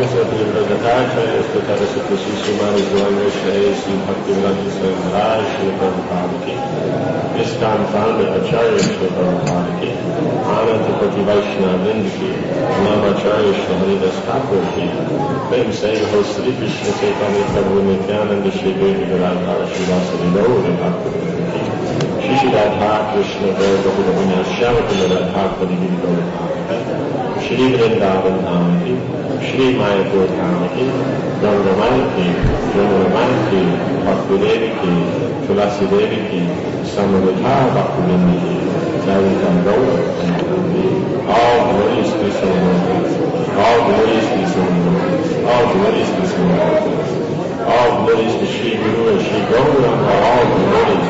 श्री भक्तिवेदांत स्वामी महाराज श्री प्रभुपाद की, ISKCON founder Acharya Shri Prabhupada की, आनंदपति वैष्णववृंद की, नामाचार्य श्री हरिदास ठाकुर की, प्रेम से हो श्री कृष्ण चैतन्य प्रभु नित्यानंद श्री देवी राधा श्री वासुदेव गौर भक्तवृंद की, श्री राधा कृष्ण गौर गोविंद श्याम कुंद राधा पति गौर श्री वृंदावन धाम की, श्री मायापुर धाम की, गंगमाई की, यमुनामाई की, भक्ति देवी की, तुलसी देवी की, समृद्धा भक्तवृंद की, ललिता गौर, all glories to Krishna, all glories to Krishna, all glories to Krishna, all glories to Shri Guru and Shri Gauranga, all glories.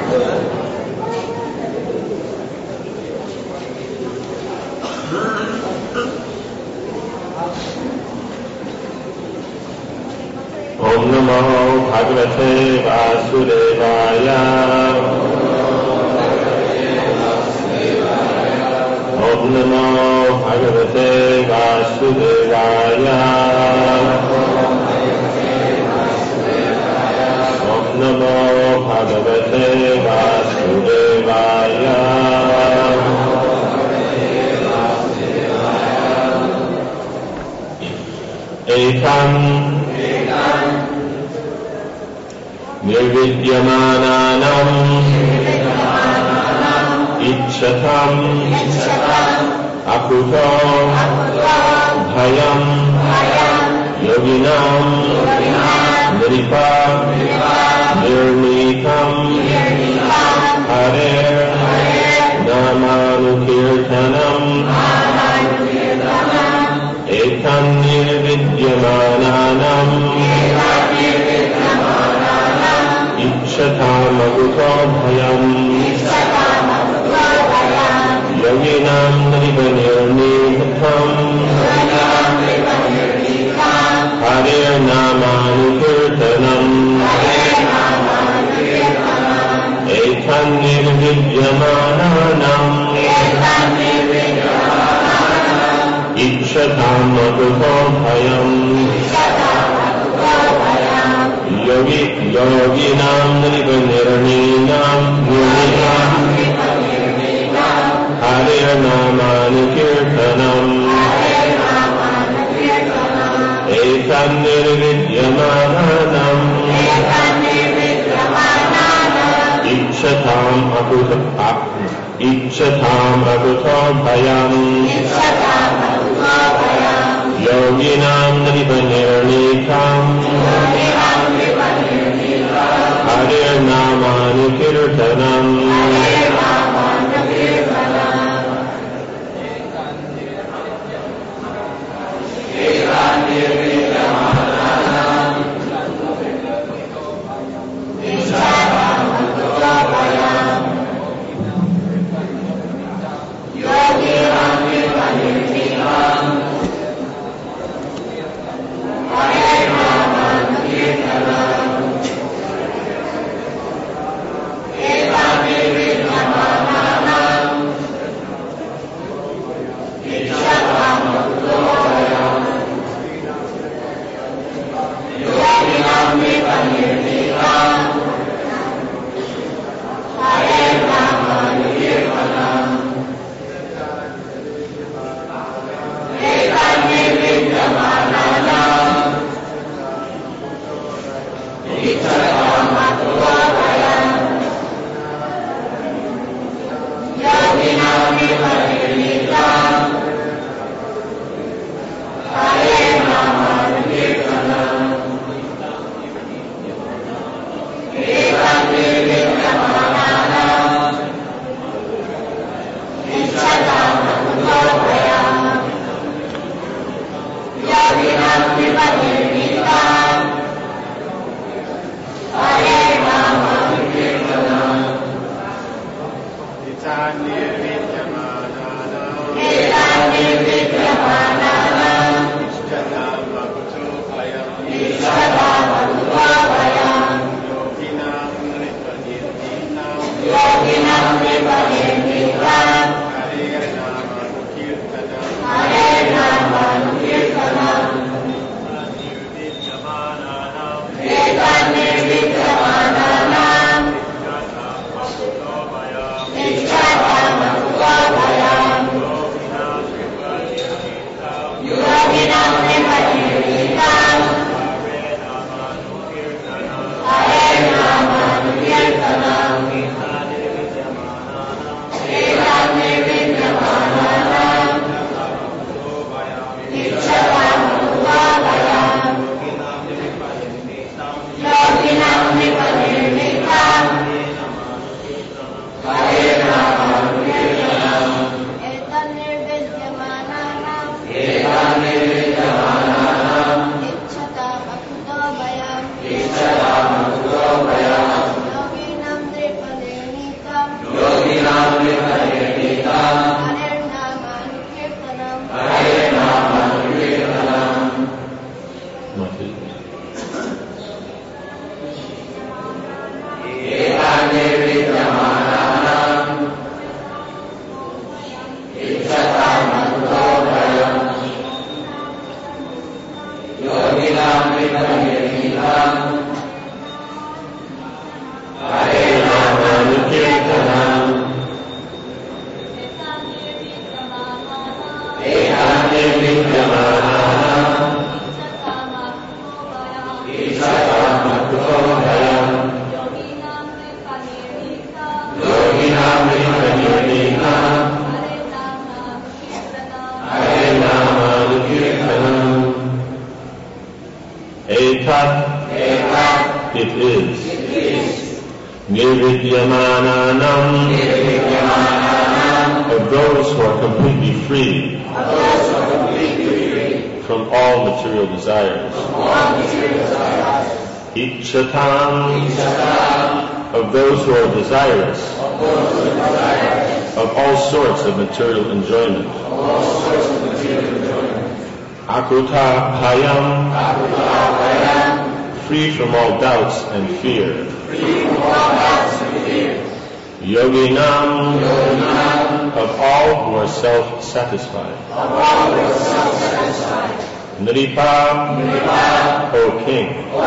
Om Namo Bhagavate Vasudevaya. Om Namo Bhagavate Vasudevaya. Om Namo Bhagavate Vasudevaya. Ekam Nirvidyamananam Ichchatam Akuto Bhayam Yoginam Nripa Nirnikam Harer Namanukirtanam Ekam Nirvidyamananam Ichchatam Akuto Bhayam Yoginam Nirnikam Harer Namanukirtanam Ekam Nirvidyamananam Ichchatam Akuto Bhayam Yoginam Nirnikam Harer Namanukirtanam Ekam Nirvidyamananam Ichchatam Akuto Bhayam Yoginam Nirnikam Harer Namanukirtanam It is. Nirvidyamananam, of those who are completely free from all material desires. Ichchatam, of those who are desirous of all sorts of material enjoyment. Akuta bhayam, free from all doubts and fear. Yoginam, of all who are self-satisfied. Nripa, O King.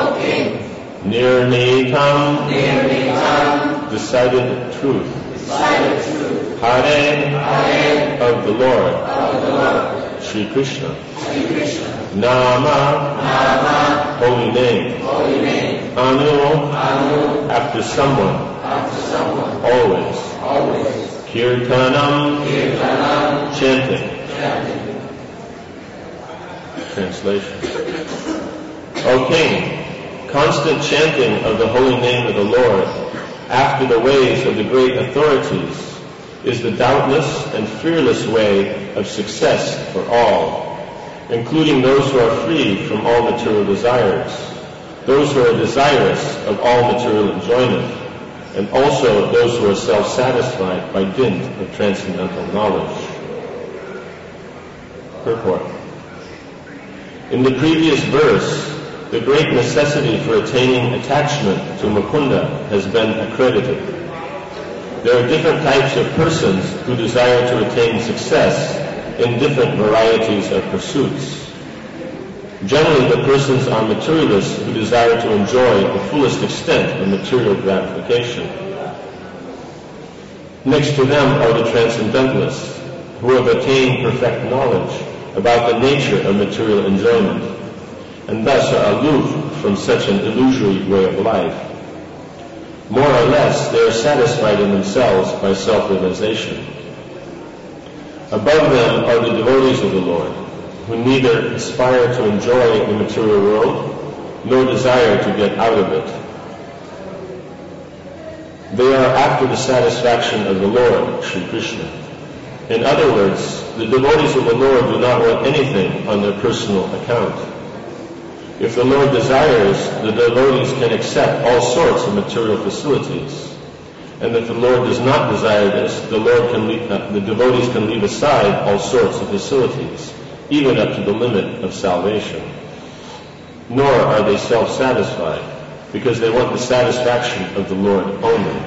Nirnitam, decided truth. Hare, of the Lord. Shri Krishna. Nama, holy name. Anu, after someone. Always. Kirtanam, chanting. Translation. O King, constant chanting of the holy name of the Lord after the ways of the great authorities is the doubtless and fearless way of success for all, including those who are free from all material desires, those who are desirous of all material enjoyment, and also those who are self-satisfied by dint of transcendental knowledge. Purport. In the previous verse, the great necessity for attaining attachment to Mukunda has been accredited. There are different types of persons who desire to attain success in different varieties of pursuits. Generally, the persons are materialists who desire to enjoy the fullest extent of material gratification. Next to them are the transcendentalists, who have attained perfect knowledge about the nature of material enjoyment, and thus are aloof from such an illusory way of life. More or less, they are satisfied in themselves by self-realization. Above them are the devotees of the Lord, who neither aspire to enjoy the material world, nor desire to get out of it. They are after the satisfaction of the Lord, Shri Krishna. In other words, the devotees of the Lord do not want anything on their personal account. If the Lord desires, the devotees can accept all sorts of material facilities. And if the Lord does not desire this, the devotees can leave aside all sorts of facilities, even up to the limit of salvation. Nor are they self-satisfied, because they want the satisfaction of the Lord only.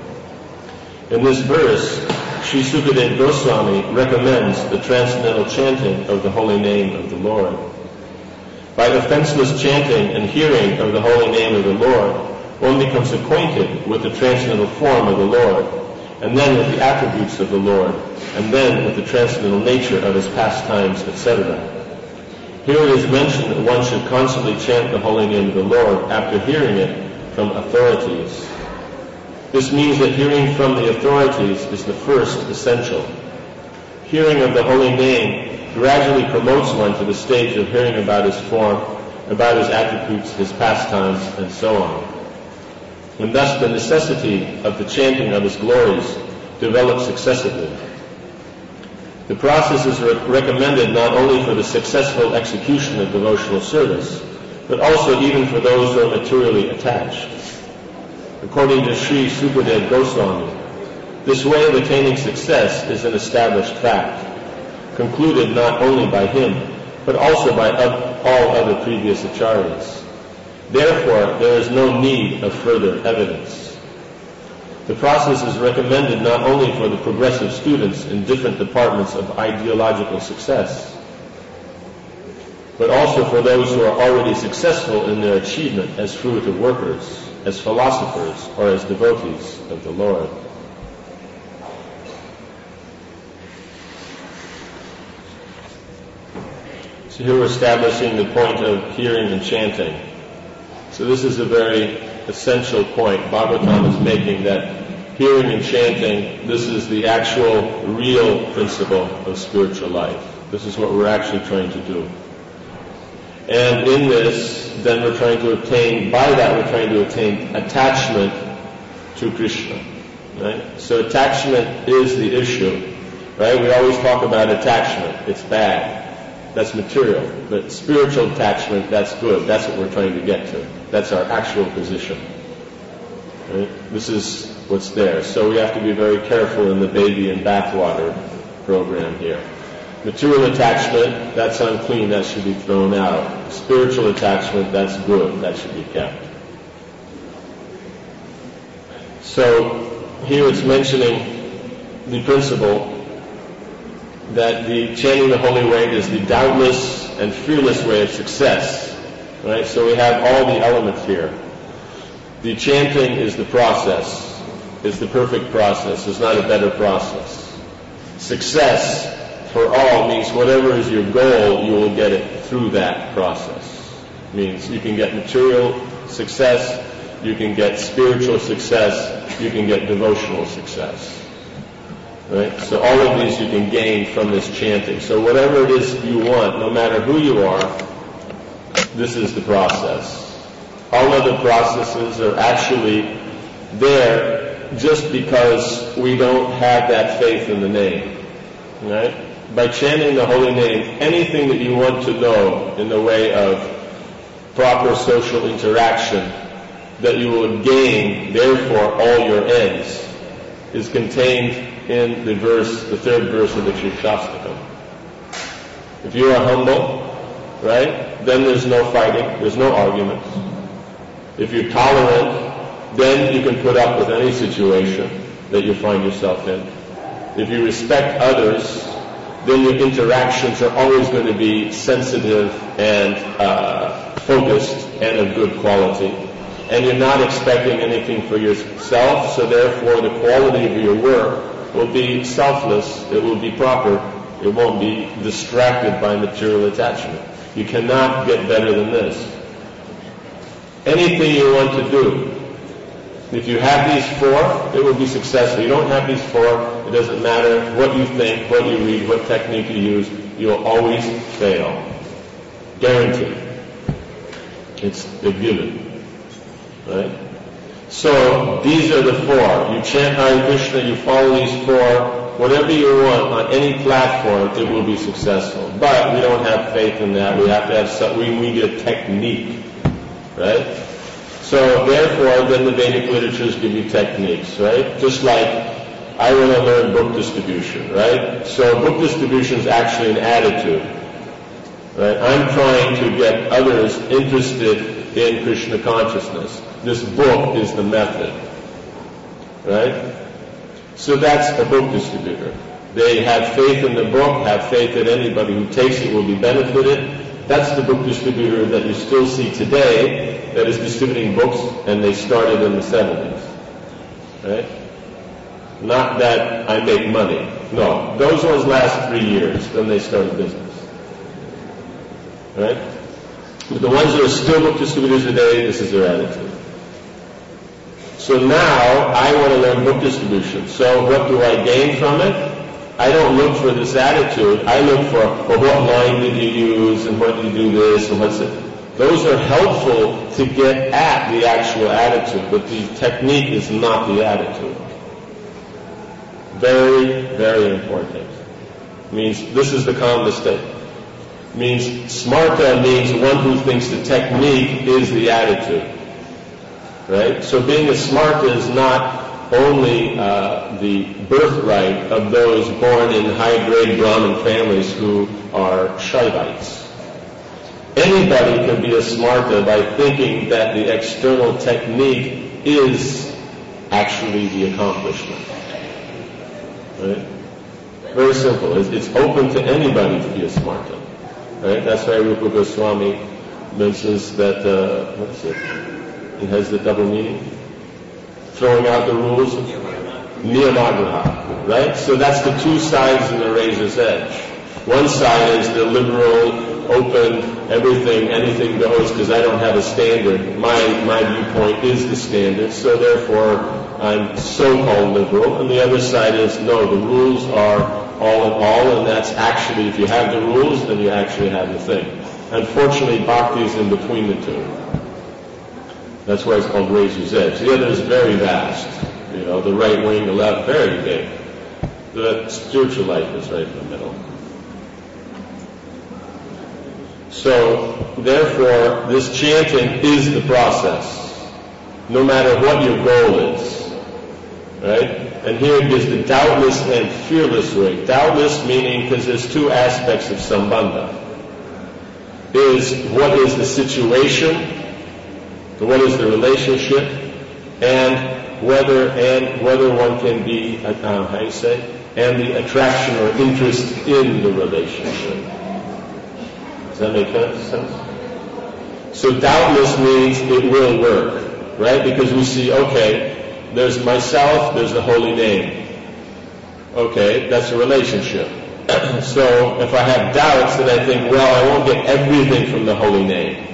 In this verse, Sri Sukadeva Goswami recommends the transcendental chanting of the holy name of the Lord. By offenseless chanting and hearing of the holy name of the Lord, one becomes acquainted with the transcendental form of the Lord, and then with the attributes of the Lord, and then with the transcendental nature of his pastimes, etc. Here it is mentioned that one should constantly chant the holy name of the Lord after hearing it from authorities. This means that hearing from the authorities is the first essential. Hearing of the holy name gradually promotes one to the stage of hearing about his form, about his attributes, his pastimes, and so on. And thus the necessity of the chanting of his glories develops successively. The process is recommended not only for the successful execution of devotional service, but also even for those who are materially attached. According to Sri Sukadeva Goswami, this way of attaining success is an established fact, concluded not only by him, but also by all other previous acharyas. Therefore, there is no need of further evidence. The process is recommended not only for the progressive students in different departments of ideological success, but also for those who are already successful in their achievement as fruitive workers, as philosophers, or as devotees of the Lord. So here we're establishing the point of hearing and chanting. So this is a very essential point Bhagavatam is making, that hearing and chanting, this is the actual, real principle of spiritual life. This is what we're actually trying to do. And in this, then we're trying to attain attachment to Krishna. Right? So attachment is the issue. Right? We always talk about attachment. It's bad. That's material. But spiritual attachment, that's good. That's what we're trying to get to. That's our actual position. Right? This is what's there. So we have to be very careful in the baby and bathwater program here. Material attachment, that's unclean. That should be thrown out. Spiritual attachment, that's good. That should be kept. So here it's mentioning the principle that the chanting the holy way is the doubtless and fearless way of success. Right? So we have all the elements here. The chanting is the process. It's the perfect process. There's not a better process. Success for all means whatever is your goal, you will get it through that process. It means you can get material success, you can get spiritual success, you can get devotional success. Right? So all of these you can gain from this chanting. So whatever it is you want, no matter who you are, this is the process. All other processes are actually there just because we don't have that faith in the name. Right? By chanting the holy name, anything that you want to know in the way of proper social interaction that you will gain, therefore all your ends, is contained in the third verse of the Shikshastakam. If you are humble, right, then there's no fighting, there's no arguments. If you're tolerant, then you can put up with any situation that you find yourself in. If you respect others, then your interactions are always going to be sensitive and focused and of good quality. And you're not expecting anything for yourself, so therefore the quality of your work will be selfless, it will be proper, it won't be distracted by material attachment. You cannot get better than this. Anything you want to do, if you have these four, it will be successful. You don't have these four, it doesn't matter what you think, what you read, what technique you use, you'll always fail. Guaranteed. It's a given. Right? So these are the four. You chant Hare Krishna, you follow these four, whatever you want on any platform, it will be successful. But we don't have faith in that. We have to have we need a technique. Right? So therefore, then the Vedic literatures give you techniques, right? Just like I want to learn book distribution, right? So book distribution is actually an attitude, right? I'm trying to get others interested in Krishna consciousness. This book is the method, right? So that's a book distributor. They have faith in the book, have faith that anybody who takes it will be benefited. That's the book distributor that you still see today that is distributing books, and they started in the 70s. Right? Not that I make money. No. Those ones last 3 years, then they started business. Right? But the ones that are still book distributors today, this is their attitude. So now, I want to learn book distribution. So what do I gain from it? I don't look for this attitude. I look for, well, what line did you use, and what did you do this, and what's it. Those are helpful to get at the actual attitude, but the technique is not the attitude. Very, very important. Means, this is the common mistake. Means, smarta means one who thinks the technique is the attitude. Right? So being a smarta is not only the birthright of those born in high-grade Brahmin families who are Shaivites. Anybody can be a smarta by thinking that the external technique is actually the accomplishment. Right? Very simple. It's open to anybody to be a smarta. Right? That's why Rupa Goswami mentions that, what is it? It has the double meaning. Throwing out the rules. Niyamagraha. Right? So that's the two sides of the razor's edge. One side is the liberal open, everything, anything goes because I don't have a standard. My viewpoint is the standard, so therefore I'm so-called liberal. And the other side is, no, the rules are all in all, and that's actually, if you have the rules, then you actually have the thing. Unfortunately, bhakti is in between the two. That's why it's called razor's edge. The other is very vast. The right wing, the left, very big. The spiritual life is right in the middle. So, therefore, this chanting is the process, no matter what your goal is. Right? And here it gives the doubtless and fearless way. Doubtless meaning, because there's two aspects of sambandha. Is what is the situation, what is the relationship, and whether one can be, and the attraction or interest in the relationship. Does that make sense? So doubtless means it will work, right? Because we see, okay, there's myself, there's the holy name. Okay, that's a relationship. So if I have doubts, then I think, well, I won't get everything from the holy name.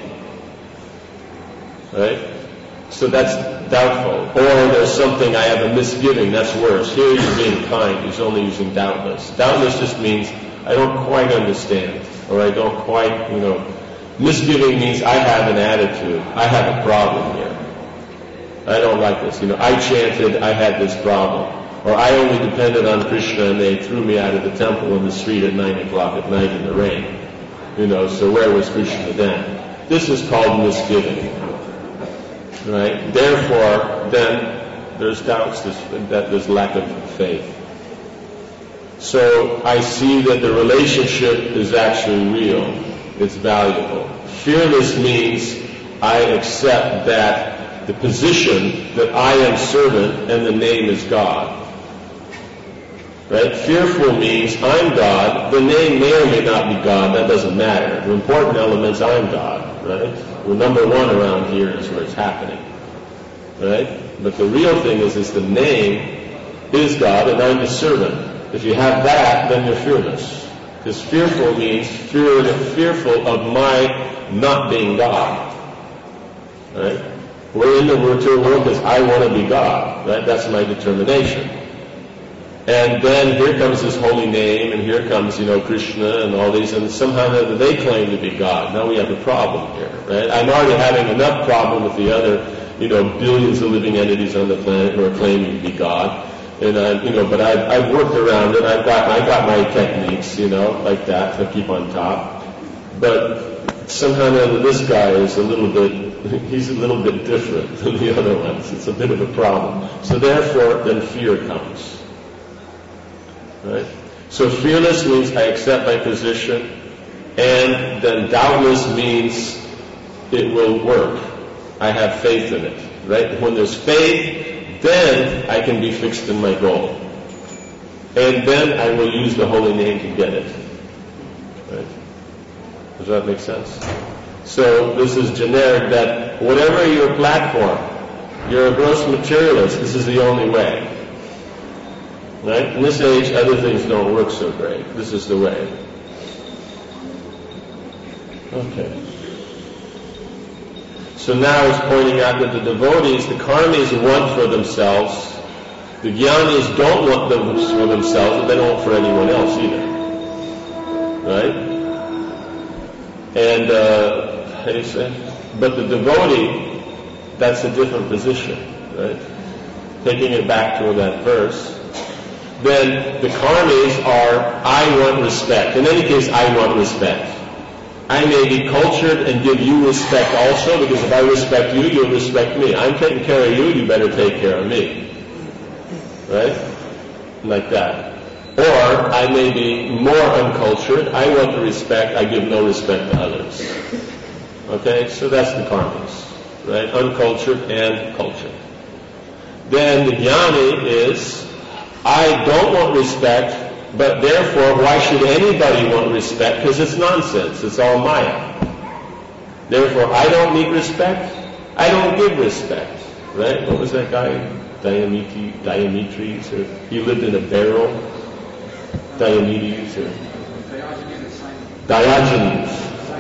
Right? So that's doubtful. Or there's something, I have a misgiving, that's worse. Here he's being kind, he's only using doubtless. Doubtless just means I don't quite understand, or I don't quite, misgiving means I have an attitude, I have a problem here. I don't like this. I chanted, I had this problem. Or I only depended on Krishna and they threw me out of the temple in the street at 9 o'clock at night in the rain. So where was Krishna then? This is called misgiving. Right? Therefore, then there's doubts, that there's lack of faith. So I see that the relationship is actually real. It's valuable. Fearless means I accept that the position that I am servant and the name is God. Right? Fearful means I'm God. The name may or may not be God. That doesn't matter. The important element is I'm God. Right? We're number one around here is where it's happening. Right? But the real thing is the name is God and I'm the servant. If you have that, then you're fearless. Because fearful means fearful of my not being God. Right? We're in the virtual world because I want to be God. Right? That's my determination. And then here comes this holy name, and here comes, Krishna and all these, and somehow they claim to be God. Now we have a problem here, right? I'm already having enough problem with the other, billions of living entities on the planet who are claiming to be God. And but I've worked around it. I got my techniques, like that to keep on top. But somehow this guy is he's a little bit different than the other ones. It's a bit of a problem. So therefore, then fear comes. Right? So fearless means I accept my position, and then doubtless means it will work. I have faith in it. Right? When there's faith, then I can be fixed in my goal. And then I will use the holy name to get it. Right? Does that make sense? So this is generic that whatever your platform, you're a gross materialist, this is the only way. Right? In this age, other things don't work so great. This is the way. Okay. So now he's pointing out that the devotees, the karmis, want for themselves. The jnanis don't want them for themselves, and they don't want for anyone else either. Right? And, how do you say? But the devotee, that's a different position. Right? Taking it back to that verse. Then the karmis are, I want respect. In any case, I want respect. I may be cultured and give you respect also, because if I respect you, you'll respect me. I'm taking care of you, you better take care of me. Right? Like that. Or I may be more uncultured. I want the respect, I give no respect to others. Okay? So that's the karmis. Right? Uncultured and cultured. Then the jnani is, I don't want respect, but therefore, why should anybody want respect? Because it's nonsense. It's all Maya. Therefore, I don't need respect. I don't give respect. Right? What was that guy? Diomedes? Or he lived in a barrel. Diomedes? Or Diogenes.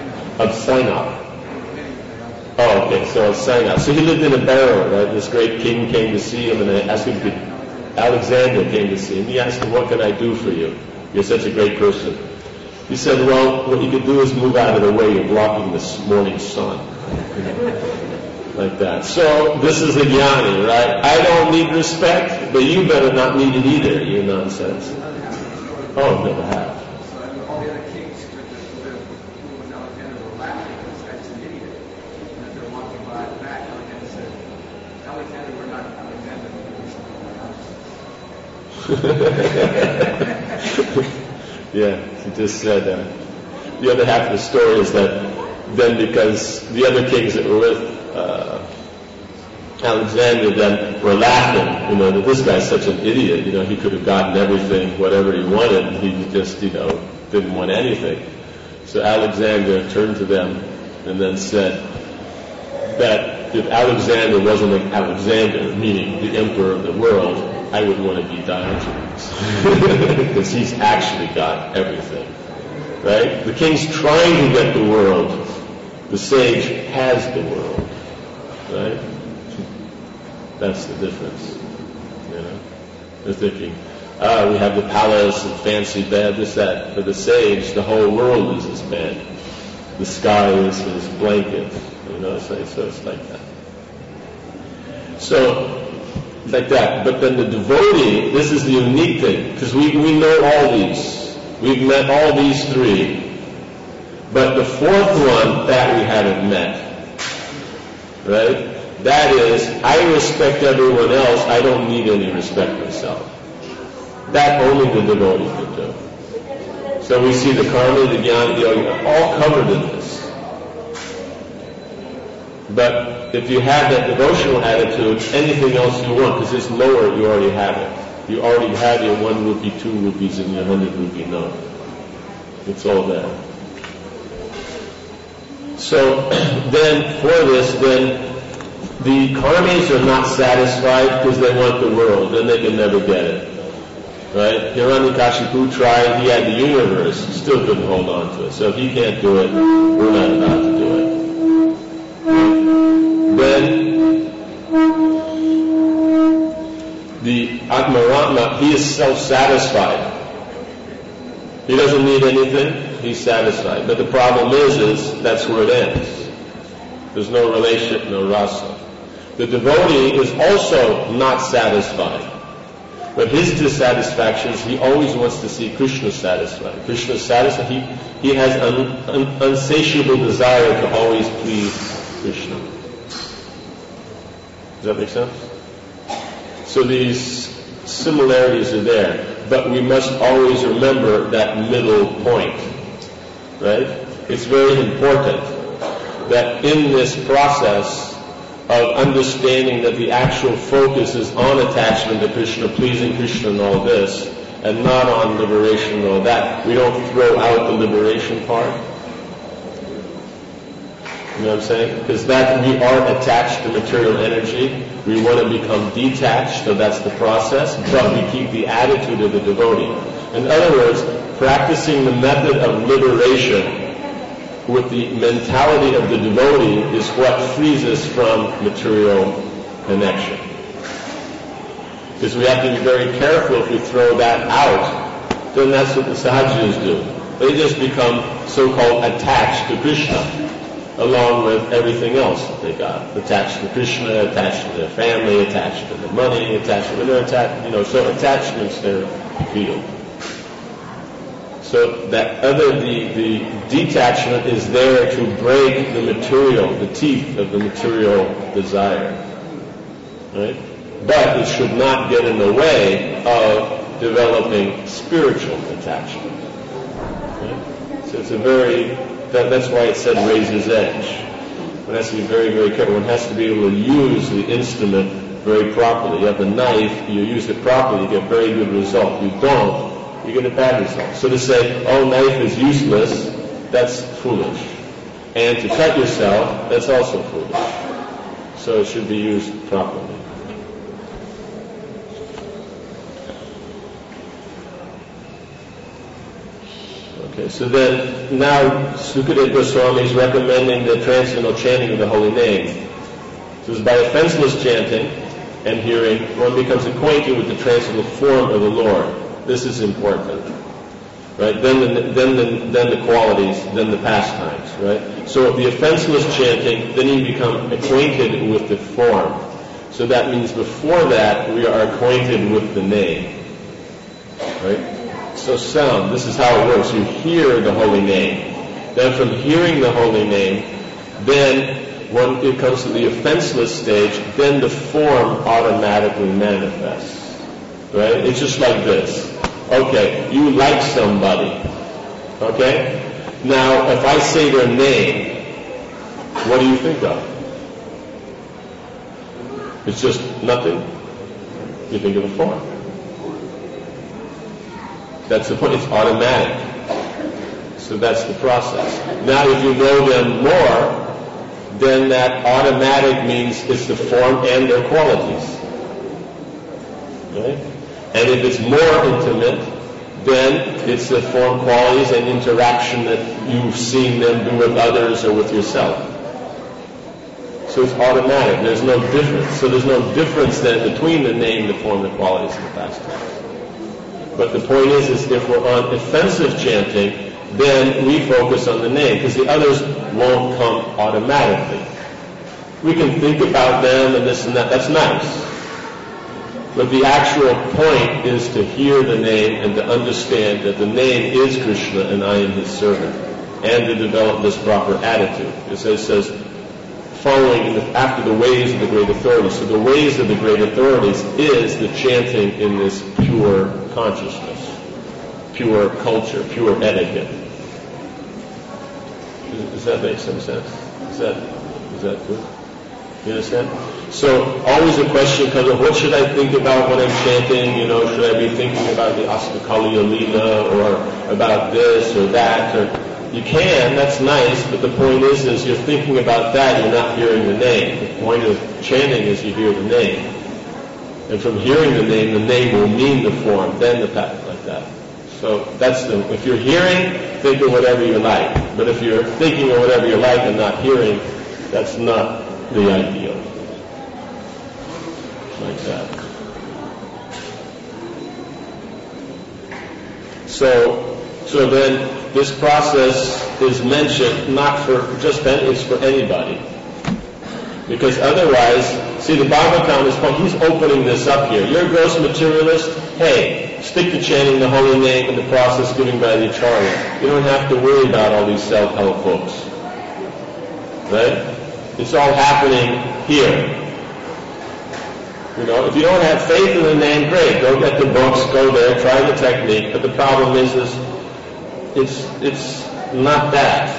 Of Sinop. Oh, okay, so of Sinop. So he lived in a barrel, right? This great king came to see him, and they asked him, Alexander came to see him. He asked him, what can I do for you? You're such a great person. He said, well, what you could do is move out of the way. You're blocking the morning sun. Like that. So this is a jnani, right? I don't need respect, but you better not need it either, you nonsense. Oh, never have. All the other kings with Alexander were laughing. This guy's an idiot. And as they're walking by the back, Alexander said, Alexander, we're not Alexander. Yeah, he just said the other half of the story is that then because the other kings that were with Alexander then were laughing, that this guy's such an idiot, he could have gotten everything, whatever he wanted, he just, didn't want anything. So Alexander turned to them and then said that if Alexander wasn't like Alexander, meaning the emperor of the world, I would want to be Diogenes. Because he's actually got everything. Right? The king's trying to get the world. The sage has the world. Right? That's the difference. They're thinking, we have the palace and fancy bed, this, that. For the sage, the whole world is his bed. The sky is his blanket. So it's like that. So, like that. But then the devotee, this is the unique thing, because we know all these. We've met all these three. But the fourth one, that we haven't met. Right? That is, I respect everyone else, I don't need any respect myself. That only the devotee can do. So we see the karma, the jnana, the yoga, all covered in this. But if you have that devotional attitude, anything else you want, because it's lower, you already have it. You already have your 1 rupee, 2 rupees, and your 100 rupee note. It's all there. So then, for this, then the karmis are not satisfied because they want the world, and they can never get it. Right? Hiranyakashipu tried, he had the universe, still couldn't hold on to it. So if he can't do it, we're not about to do it. Then the Atmaratma, he is self-satisfied. He doesn't need anything, he's satisfied. But the problem is that's where it ends. There's no relationship, no rasa. The devotee is also not satisfied. But his dissatisfaction is he always wants to see Krishna satisfied. Krishna is satisfied. He has an unsatiable desire to always please Krishna. Does that make sense? So these similarities are there. But we must always remember that middle point. Right? It's very important that in this process of understanding that the actual focus is on attachment to Krishna, pleasing Krishna and all this, and not on liberation and all that, we don't throw out the liberation part. You know what I'm saying? Because that we are attached to material energy. We want to become detached, so that's the process, but we keep the attitude of the devotee. In other words, practicing the method of liberation with the mentality of the devotee is what frees us from material connection. Because we have to be very careful if we throw that out, then that's what the sadhus do. They just become so-called attached to Krishna, along with everything else that they got. Attached to Krishna, attached to their family, attached to their money, attached to their so attachment's their field. So that the detachment is there to break the material, the teeth of the material desire. Right? But it should not get in the way of developing spiritual attachment. Right? So it's that's why it said razor's edge. One has to be very, very careful. One has to be able to use the instrument very properly. You have the knife, you use it properly, you get very good result. You don't, you get a bad result. So to say, oh, knife is useless, that's foolish. And to cut yourself, that's also foolish. So it should be used properly. Okay, So then, now Sukadeva Goswami is recommending the transcendental chanting of the holy name. So by offenseless chanting and hearing, one becomes acquainted with the transcendental form of the Lord. This is important, right? Then the qualities, then the pastimes, right? So the offenseless chanting, then you become acquainted with the form. So that means before that, we are acquainted with the name, right? So sound, this is how it works. You hear the holy name. Then from hearing the holy name, then when it comes to the offenseless stage, then the form automatically manifests. Right? It's just like this. Okay, you like somebody. Okay? Now, if I say their name, what do you think of? It's just nothing. You think of the form. That's the point. It's automatic. So that's the process. Now, if you know them more, then that automatic means it's the form and their qualities. Right? And if it's more intimate, then it's the form, qualities, and interaction that you've seen them do with others or with yourself. So it's automatic. There's no difference. So there's no difference then between the name, the form, the qualities, and the pastimes. But the point is if we're on offensive chanting, then we focus on the name, because the others won't come automatically. We can think about them and this and that. That's nice. But the actual point is to hear the name and to understand that the name is Krishna and I am his servant, and to develop this proper attitude. It says following after the ways of the great authorities. So the ways of the great authorities is the chanting in this pure consciousness, pure culture, pure etiquette. Does that make some sense? Is that good? You understand? So always a question comes up, what should I think about when I'm chanting? Should I be thinking about the Astakaliya Leela or about this or that? Or you can, that's nice, but the point is you're thinking about that, you're not hearing the name. The point of chanting is you hear the name. And from hearing the name will mean the form, then the path, like that. So if you're hearing, think of whatever you like. But if you're thinking of whatever you like and not hearing, that's not the ideal. Like that. So then this process is mentioned not for just Ben, it's for anybody. Because otherwise, see the Bhagavatam is he's opening this up here. You're a gross materialist, hey, stick to chanting the holy name and the process given by the Acharya. You don't have to worry about all these self-help books. Right? It's all happening here. If you don't have faith in the name, great, go get the books, go there, try the technique. But the problem is it's not that,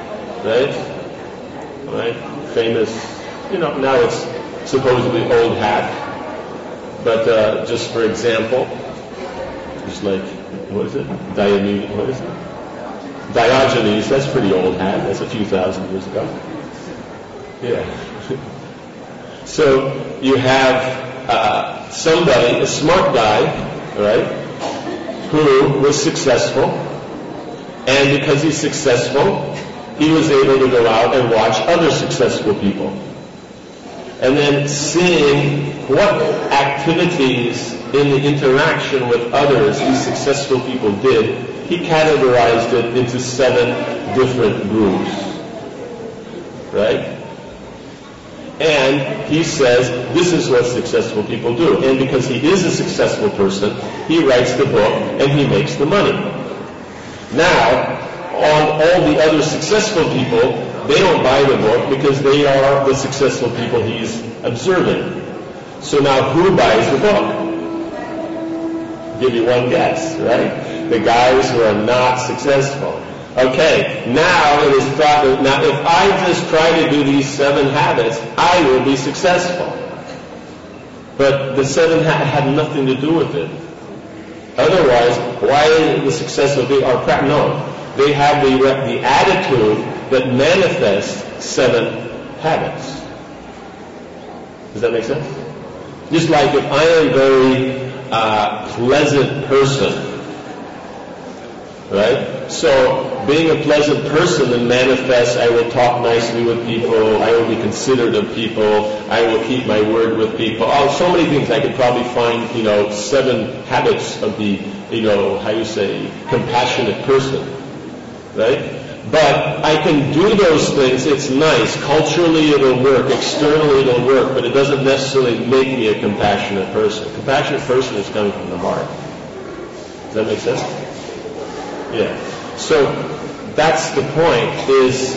right? Famous, now it's supposedly old hat. But just for example, just like, what is it? Diogenes, that's pretty old hat. That's a few thousand years ago. Yeah. So you have somebody, a smart guy, right, who was successful, and because he's successful, he was able to go out and watch other successful people. And then seeing what activities in the interaction with others these successful people did, he categorized it into 7 different groups. Right? And he says, this is what successful people do. And because he is a successful person, he writes the book and he makes the money. Now, on all the other successful people, they don't buy the book because they are the successful people he's observing. So now who buys the book? I'll give you one guess, right? The guys who are not successful. Okay, now it is thought that now if I just try to do these 7 habits, I will be successful. But the 7 had nothing to do with it. Otherwise, why is the successful they are no. They have the attitude that manifests 7 habits. Does that make sense? Just like if I am a very pleasant person, Right? So, being a pleasant person then manifests, I will talk nicely with people, I will be considerate of people, I will keep my word with people. Oh, so many things. I could probably find, 7 habits of the, compassionate person. Right? But I can do those things, it's nice. Culturally it'll work, externally it'll work, but it doesn't necessarily make me a compassionate person. A compassionate person is coming from the heart. Does that make sense? Yeah. So that's the point, is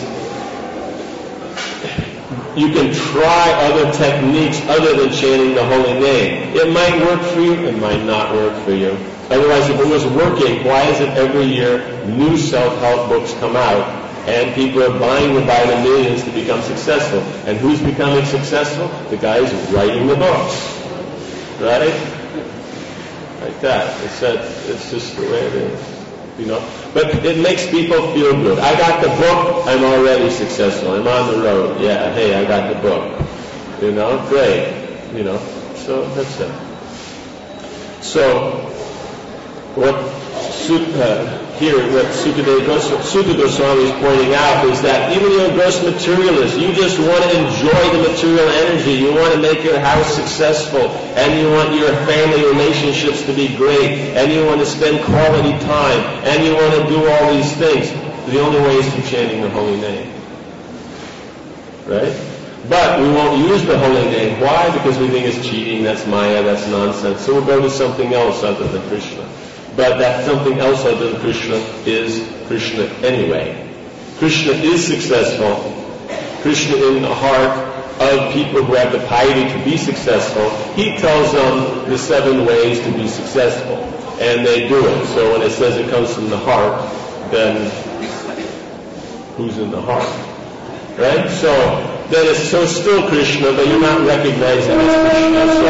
you can try other techniques other than chanting the holy name. It might work for you, it might not work for you. Otherwise, if it was working, why is it every year new self-help books come out and people are buying them by the millions to become successful? And who's becoming successful? The guy who's writing the books. Right? Like that. It's just the way it is. But it makes people feel good. I got the book, I'm already successful. I'm on the road. Yeah, hey, I got the book. Great. So that's it. So, what Sutta Goswami is pointing out is that even you're a gross materialist, you just want to enjoy the material energy, you want to make your house successful, and you want your family relationships to be great, and you want to spend quality time, and you want to do all these things. The only way is through chanting the holy name. Right? But we won't use the holy name. Why? Because we think it's cheating, that's Maya, that's nonsense. So we'll go to something else other than Krishna. But that something else other than Krishna is Krishna anyway. Krishna is successful. Krishna in the heart of people who have the piety to be successful, he tells them the 7 ways to be successful. And they do it. So when it says it comes from the heart, then who's in the heart? Right? So then it's still Krishna, but you're not recognizing as Krishna. So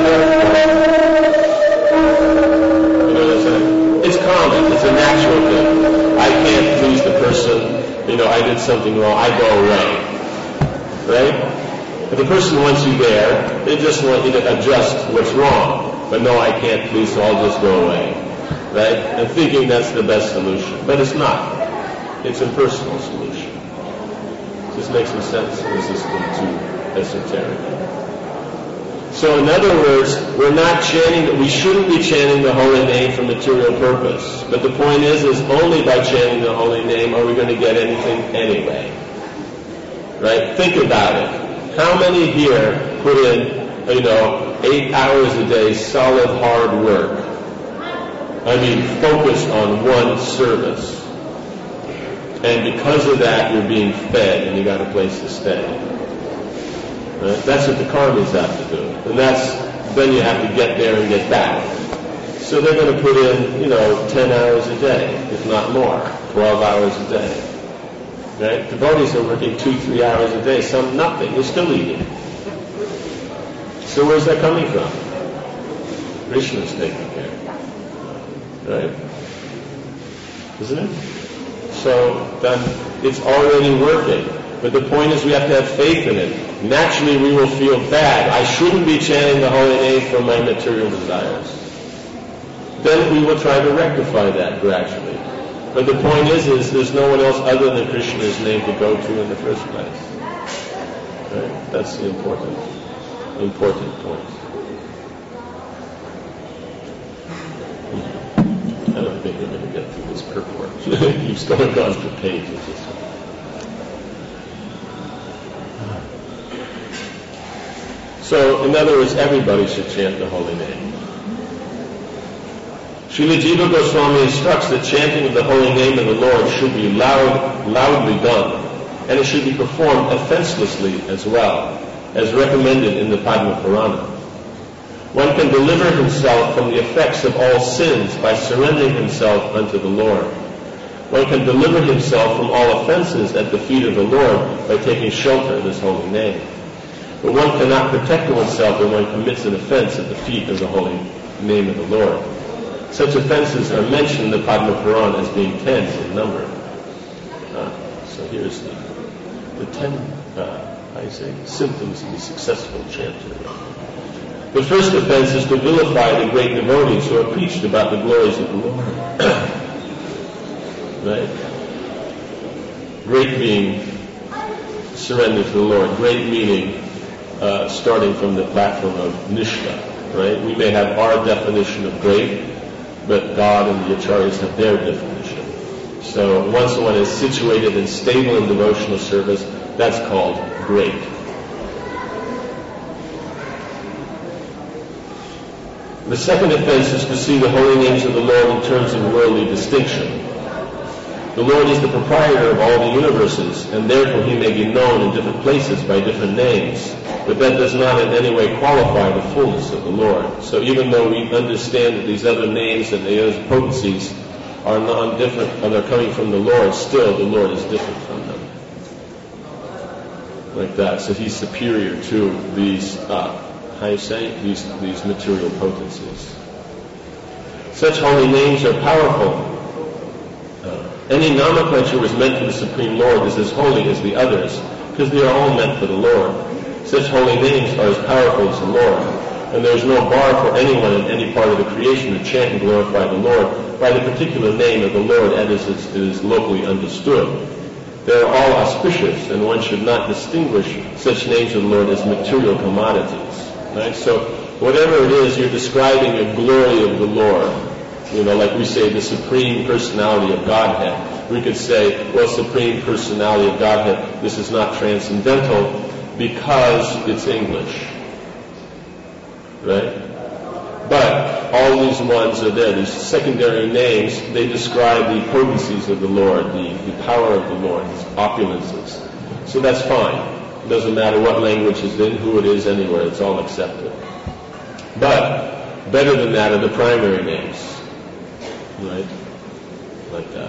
it's common. It's a natural thing. I can't please the person. I did something wrong. I go away. Right? If the person wants you there, they just want you to adjust what's wrong. But no, I can't please, so I'll just go away. Right? And thinking that's the best solution. But it's not. It's a personal solution. This makes some sense. This is too esoteric. So in other words, we shouldn't be chanting the holy name for material purpose. But the point is only by chanting the holy name are we going to get anything anyway. Right? Think about it. How many here put in, 8 hours a day, solid hard work? Focus on one service. And because of that, you're being fed and you got a place to stay. Right? That's what the karmis have to do. And then you have to get there and get back. So they're going to put in, 10 hours a day, if not more, 12 hours a day. Right? Devotees are working 2-3 hours a day, some nothing, they're still eating. So where's that coming from? Krishna's taking care. Right? Isn't it? So then it's already working. But the point is we have to have faith in it. Naturally we will feel bad. I shouldn't be chanting the holy name for my material desires. Then we will try to rectify that gradually. But the point is there's no one else other than Krishna's name to go to in the first place. Right? That's the important point. I don't think we're going to get through this purport. It keeps going on for pages. So, in other words, everybody should chant the holy name. Srila Jiva Goswami instructs that chanting of the holy name of the Lord should be loudly done, and it should be performed offenselessly as well, as recommended in the Padma Purana. One can deliver himself from the effects of all sins by surrendering himself unto the Lord. One can deliver himself from all offenses at the feet of the Lord by taking shelter in his holy name. But one cannot protect oneself when one commits an offense at the feet of the holy name of the Lord. Such offenses are mentioned in the Padma Purana as being 10 in number. So here's the 10, symptoms of a successful chanter. The first offense is to vilify the great devotees who have preached about the glories of the Lord. right? Great being surrender to the Lord. Great meaning starting from the platform of Nishta, right? We may have our definition of great, but God and the Acharyas have their definition. So once one is situated and stable in devotional service, that's called great. The second offense is to see the holy names of the Lord in terms of worldly distinction. The Lord is the proprietor of all the universes, and therefore he may be known in different places by different names. But that does not in any way qualify the fullness of the Lord. So even though we understand that these other names and the other potencies are non-different, and they're coming from the Lord, still the Lord is different from them. Like that. So he's superior to these, how you say, these material potencies. Such holy names are powerful. Any nomenclature was meant for the Supreme Lord is as holy as the others, because they are all meant for the Lord. Such holy names are as powerful as the Lord, and there is no bar for anyone in any part of the creation to chant and glorify the Lord by the particular name of the Lord as it is locally understood. They are all auspicious, and one should not distinguish such names of the Lord as material commodities. Right? So whatever it is, you're describing a glory of the Lord. Like we say, the Supreme Personality of Godhead. We could say, well, Supreme Personality of Godhead, this is not transcendental because it's English. Right? But all these ones are there. These secondary names, they describe the potencies of the Lord, the power of the Lord, His opulences. So that's fine. It doesn't matter what language is in, who it is, anywhere. It's all accepted. But better than that are the primary names. Right? Like that.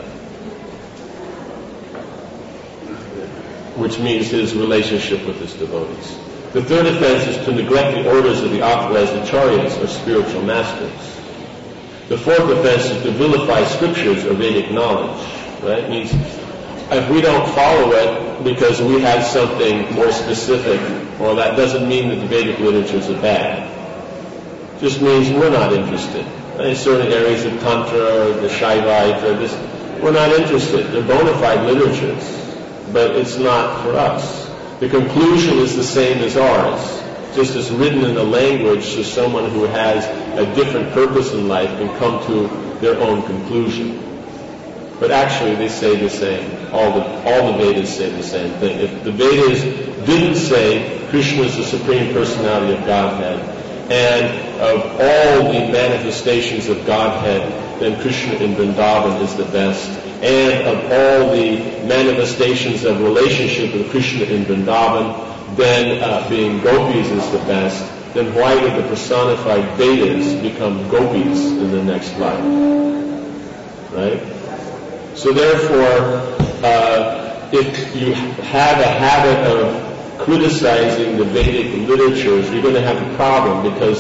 Which means his relationship with his devotees. The third offense is to neglect the orders of the authorized acharyas or spiritual masters. The fourth offense is to vilify scriptures or Vedic knowledge. Right? It means if we don't follow it because we have something more specific, well, that doesn't mean that the Vedic literatures are bad. It just means we're not interested. In certain areas of Tantra or the Shaivite or this, we're not interested. They're bona fide literatures, but it's not for us. The conclusion is the same as ours, just as written in a language so someone who has a different purpose in life can come to their own conclusion. But actually they say the same. All the Vedas say the same thing. If the Vedas didn't say Krishna is the Supreme Personality of Godhead, and of all the manifestations of Godhead, then Krishna in Vrindavan is the best. And of all the manifestations of relationship with Krishna in Vrindavan, then being gopis is the best. Then why did the personified Vedas become gopis in the next life? Right? So therefore, if you have a habit of criticizing the Vedic literatures, you're going to have a problem because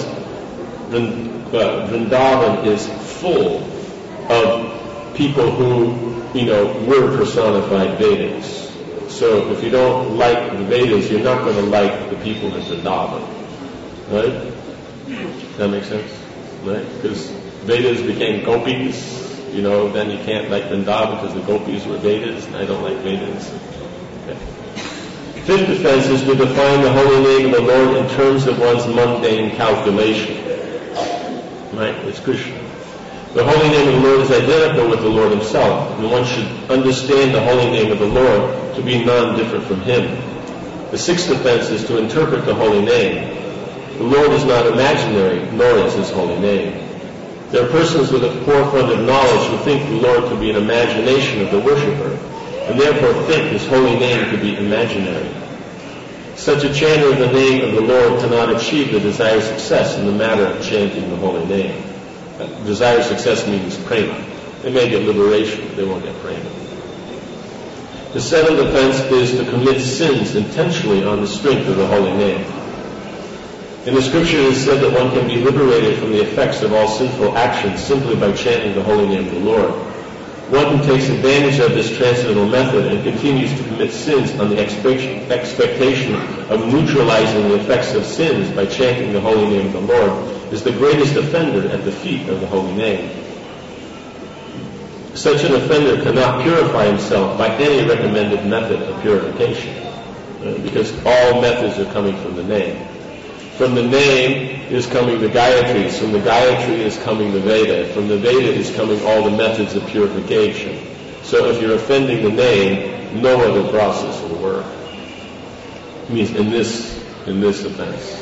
Vrindavan is full of people who, were personified Vedas. So if you don't like the Vedas, you're not going to like the people in Vrindavan. Right? Does that make sense? Right? Because Vedas became gopis, then you can't like Vrindavan because the gopis were Vedas, and I don't like Vedas. Okay. Fifth offense is to define the holy name of the Lord in terms of one's mundane calculation. Right? It's Krishna. The holy name of the Lord is identical with the Lord himself, and one should understand the holy name of the Lord to be non-different from him. The sixth offense is to interpret the holy name. The Lord is not imaginary, nor is his holy name. There are persons with a forefront of knowledge who think the Lord to be an imagination of the worshipper, and therefore think his holy name to be imaginary. Such a chanter of the name of the Lord cannot achieve the desired success in the matter of chanting the holy name. Desired success means prema. They may get liberation, but they won't get prema. The seventh offense is to commit sins intentionally on the strength of the holy name. In the scripture it is said that one can be liberated from the effects of all sinful actions simply by chanting the holy name of the Lord. One who takes advantage of this transcendental method and continues to commit sins on the expectation of neutralizing the effects of sins by chanting the holy name of the Lord is the greatest offender at the feet of the holy name. Such an offender cannot purify himself by any recommended method of purification, because all methods are coming from the name. From the name is coming the Gayatri. From the Gayatri is coming the Veda. From the Veda is coming all the methods of purification. So if you're offending the name, no other process will work. It means in this offense.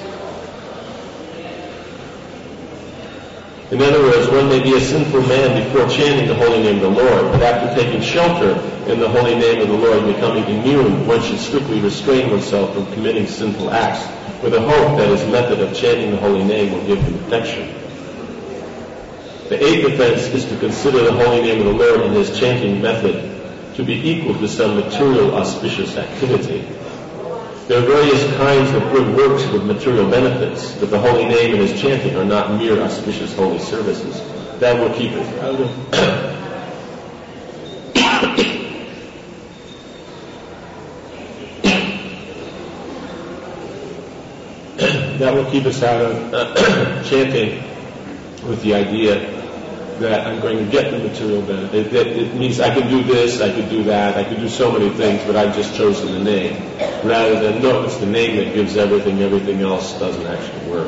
In other words, one may be a sinful man before chanting the holy name of the Lord, but after taking shelter in the holy name of the Lord and becoming immune, one should strictly restrain oneself from committing sinful acts, with a hope that his method of chanting the holy name will give him protection. The eighth offense is to consider the holy name of the Lord and his chanting method to be equal to some material auspicious activity. There are various kinds of good works with material benefits, but the holy name and his chanting are not mere auspicious holy services. That will keep it out of that will keep us out of chanting with the idea that I'm going to get the material benefit. It means I can do this, I could do that, I could do so many things, but I've just chosen the name. Rather than, no, it's the name that gives everything else doesn't actually work.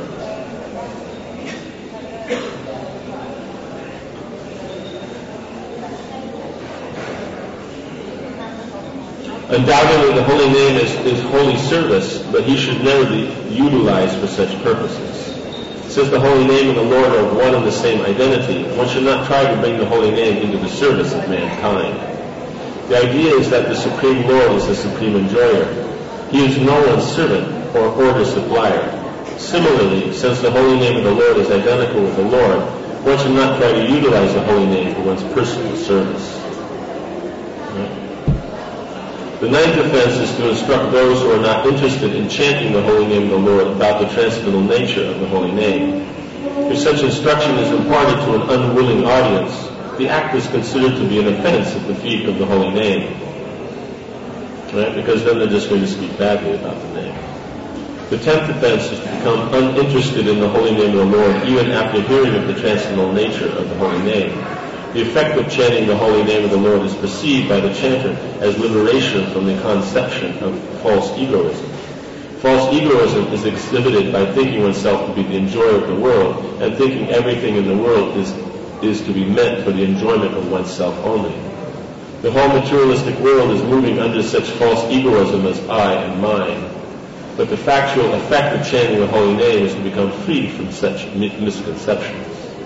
Undoubtedly, the holy name is holy service, but he should never be utilized for such purposes. Since the holy name and the Lord are one and the same identity, one should not try to bring the holy name into the service of mankind. The idea is that the Supreme Lord is the supreme enjoyer. He is no one's servant or order supplier. Similarly, since the holy name of the Lord is identical with the Lord, one should not try to utilize the holy name for one's personal service. The ninth offense is to instruct those who are not interested in chanting the holy name of the Lord about the transcendental nature of the holy name. If such instruction is imparted to an unwilling audience, the act is considered to be an offense at the feet of the holy name. Right? Because then they're just going to speak badly about the name. The 10th offense is to become uninterested in the holy name of the Lord even after hearing of the transcendental nature of the holy name. The effect of chanting the holy name of the Lord is perceived by the chanter as liberation from the conception of false egoism. False egoism is exhibited by thinking oneself to be the enjoyer of the world and thinking everything in the world is to be meant for the enjoyment of oneself only. The whole materialistic world is moving under such false egoism as I and mine. But the factual effect of chanting the holy name is to become free from such misconceptions.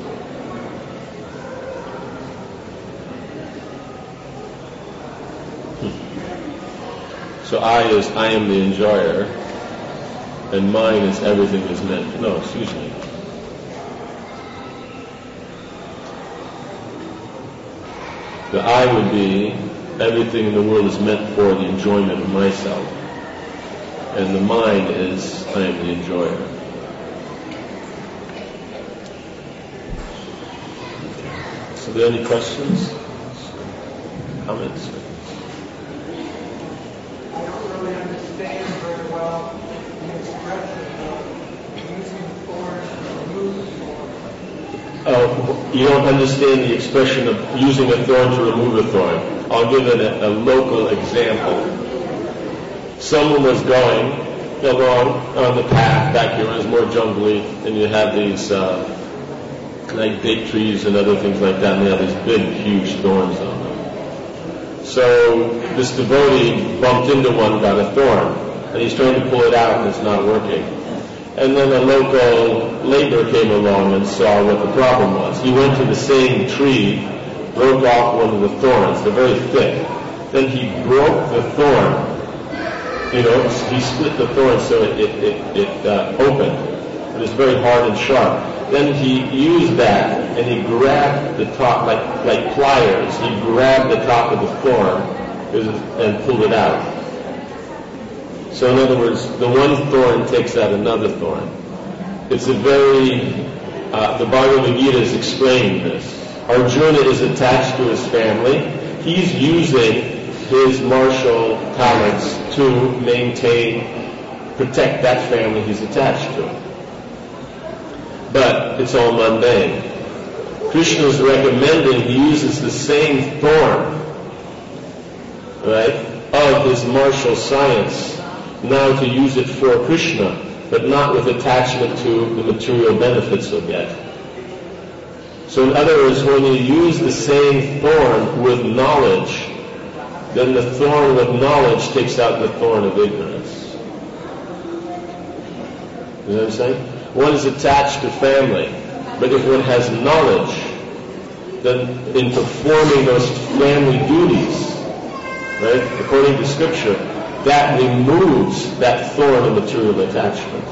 So I am the enjoyer, and mine is everything is meant. No, excuse me. The I would be everything in the world is meant for the enjoyment of myself, and the mine is I am the enjoyer. So, are there any questions, comments? You don't understand the expression of using a thorn to remove a thorn. I'll give it a local example. Someone was going along on the path back here, it was more jungly, and you have these like date trees and other things like that, and they have these big, huge thorns on them. So this devotee bumped into one, got a thorn, and he's trying to pull it out, and it's not working. And then a local laborer came along and saw what the problem was. He went to the same tree, broke off one of the thorns. They're very thick. Then he broke the thorn. He split the thorn so it opened. It was very hard and sharp. Then he used that and he grabbed the top like pliers. He grabbed the top of the thorn and pulled it out. So in other words, the one thorn takes out another thorn. It's a very, the Bhagavad Gita is explaining this. Arjuna is attached to his family. He's using his martial talents to protect that family he's attached to. But it's all mundane. Krishna is recommending he uses the same thorn, right, of his martial science, now to use it for Krishna, but not with attachment to the material benefits he'll get. So in other words, when you use the same thorn with knowledge, then the thorn with knowledge takes out the thorn of ignorance. You know what I'm saying? One is attached to family, but if one has knowledge, then in performing those family duties, right, according to Scripture, that removes that thorn of material attachment.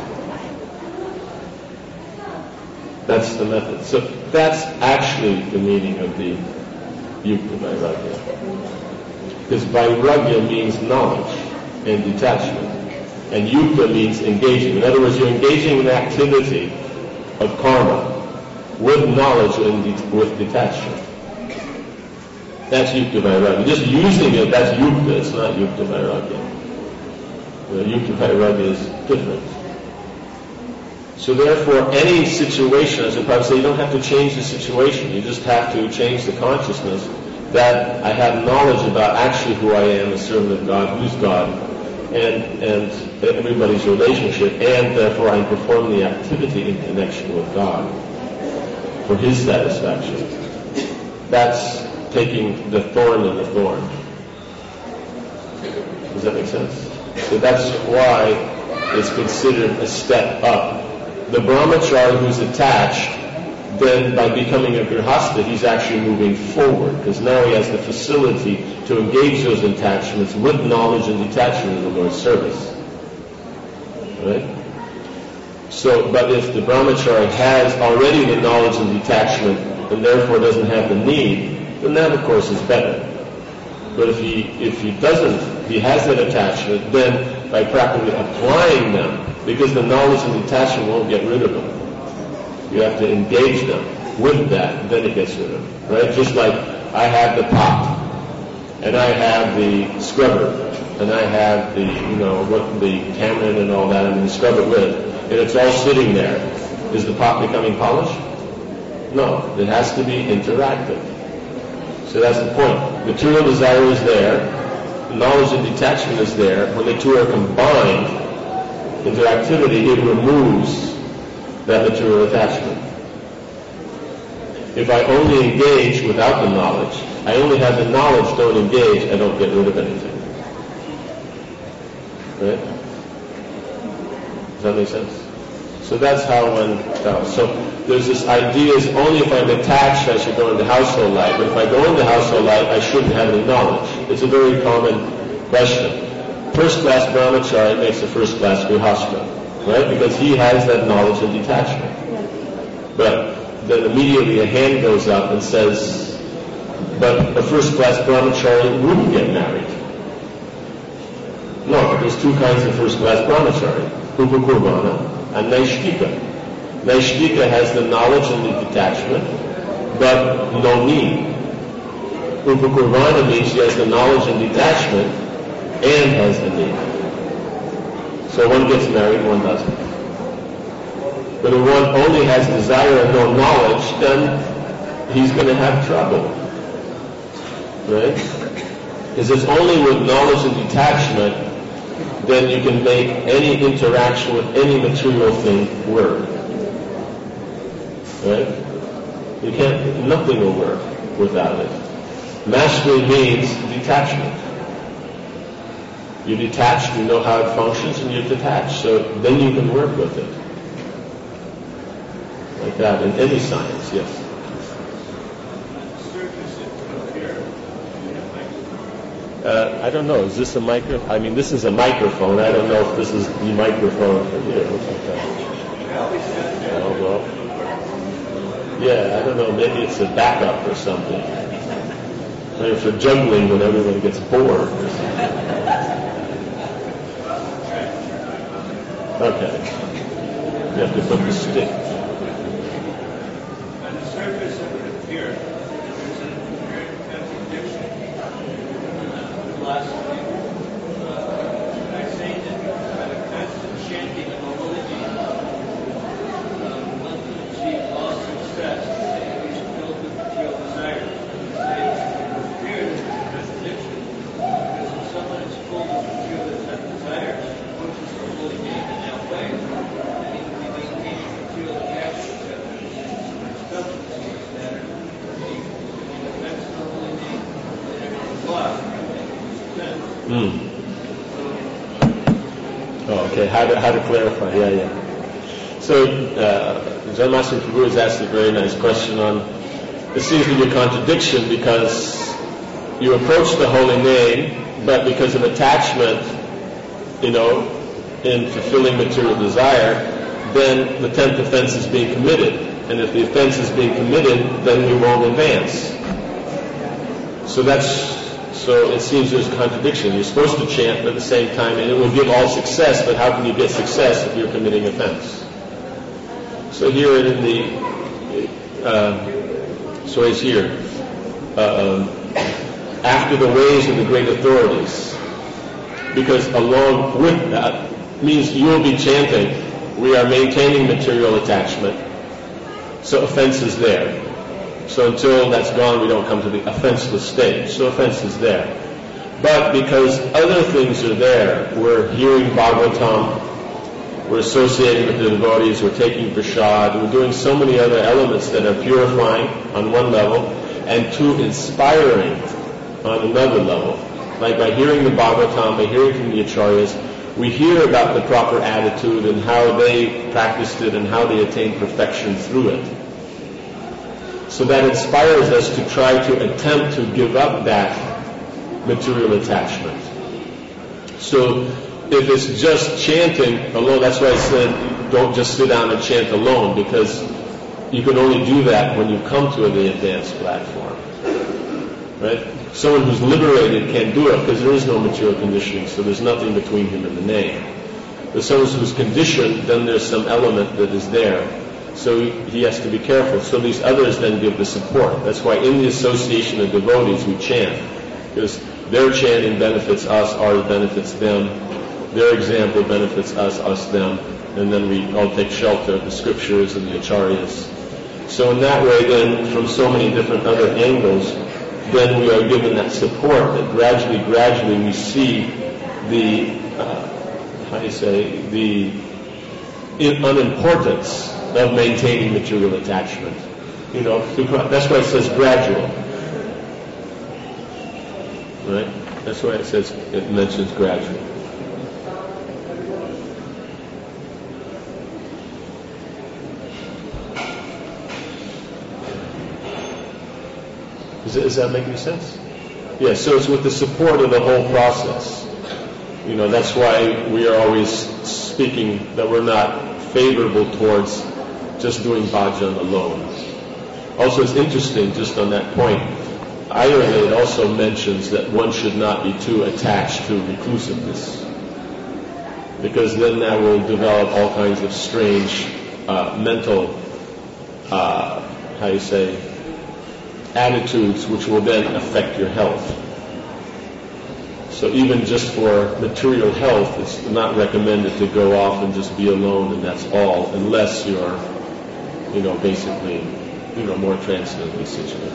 That's the method. So that's actually the meaning of the Yukta Vairagya. Because Vairagya means knowledge and detachment. And Yukta means engaging. In other words, you're engaging in activity of karma with knowledge and with detachment. That's Yukta Vairagya. Just using it, that's Yukta. It's not Yukta Vairagya. Yukta Vairagya is different. So therefore, any situation, as the Prabhupada said, you don't have to change the situation. You just have to change the consciousness that I have knowledge about actually who I am, a servant of God, who's God, and everybody's relationship, and therefore I perform the activity in connection with God for His satisfaction. That's taking the thorn in the thorn. Does that make sense? So that's why it's considered a step up. The brahmachari who's attached, then by becoming a grihastha, he's actually moving forward, because now he has the facility to engage those attachments with knowledge and detachment in the Lord's service. Right? So, but if the brahmachari has already the knowledge and detachment, and therefore doesn't have the need, then that of course is better. But if he doesn't, he has that attachment, then by practically applying them, because the knowledge and detachment won't get rid of them. You have to engage them with that, then it gets rid of them. Right? Just like I have the pot, and I have the scrubber, and I have the, the tamarind and all that, and the scrub it with, and it's all sitting there. Is the pot becoming polished? No. It has to be interactive. So that's the point. Material desire is there, knowledge and detachment is there. When the two are combined into activity, it removes that material attachment. If I only engage without the knowledge, I only have the knowledge, don't engage, I don't get rid of anything. Right? Does that make sense? So that's how one tells. So there's this idea is only if I'm attached I should go into household life. But if I go into household life, I shouldn't have any knowledge. It's a very common question. First-class brahmachari makes a first-class grihastha, right? Because he has that knowledge and detachment. But then immediately a hand goes up and says, but a first-class brahmachari wouldn't get married. No, but there's two kinds of first-class brahmachari, upakurvana and naishtika. Naishtika has the knowledge and the detachment, but no need. Upakurvana means he has the knowledge and detachment and has the need. So one gets married, one doesn't. But if one only has desire and no knowledge, then he's going to have trouble. Right? Because it's only with knowledge and detachment then you can make any interaction with any material thing work. Right? You can't, nothing will work without it. Mastery means detachment. You're detached, you know how it functions, and you're detached, so then you can work with it. Like that, in any science, yes. I don't know, is this a microphone? I mean, this is a microphone. I don't know if this is the microphone for you. Okay. Oh, well. Yeah, I don't know, maybe it's a backup or something. Maybe for juggling when everyone gets bored or something. Okay. You have to put the stick. On the surface it would appear there's an inherent contradiction in philosophy. I say that by the constant chanting of a liturgy, one can achieve all success. We should build Oh, okay. How to clarify? Yeah. So John Master Prabhu has asked a very nice question on. It seems to be a contradiction because you approach the holy name, but because of attachment, in fulfilling material desire, then the 10th offense is being committed. And if the offense is being committed, then we won't advance. So it seems there's a contradiction. You're supposed to chant, but at the same time, and it will give all success, but how can you get success if you're committing offense? So here in the, it's here. After the ways of the great authorities. Because along with that means you'll be chanting, we are maintaining material attachment. So offense is there. So until that's gone, we don't come to the offenseless stage. So offense is there. But because other things are there, we're hearing Bhagavatam, we're associating with the devotees, we're taking prasad, we're doing so many other elements that are purifying on one level, and two, inspiring on another level. Like by hearing the Bhagavatam, by hearing from the Acharyas, we hear about the proper attitude and how they practiced it and how they attained perfection through it. So that inspires us to try to attempt to give up that material attachment. So if it's just chanting alone, that's why I said don't just sit down and chant alone, because you can only do that when you come to the advanced platform. Right? Someone who's liberated can't do it because there is no material conditioning, so there's nothing between him and the name. But someone who's conditioned, then there's some element that is there. So he has to be careful. So these others then give the support. That's why in the association of devotees we chant, because their chanting benefits us, ours benefits them. Their example benefits us, them. And then we all take shelter of the scriptures and the acharyas. So in that way then, from so many different other angles, then we are given that support that gradually we see the, the unimportance of maintaining material attachment. That's why it says gradual. Right? That's why it mentions gradual. Does that make any sense? Yeah, so it's with the support of the whole process. That's why we are always speaking that we're not favorable towards just doing bhajan alone. Also, it's interesting, just on that point, Ayurveda also mentions that one should not be too attached to reclusiveness, because then that will develop all kinds of strange mental, attitudes which will then affect your health. So even just for material health, it's not recommended to go off and just be alone and that's all, unless you're, basically, more transcendently situated.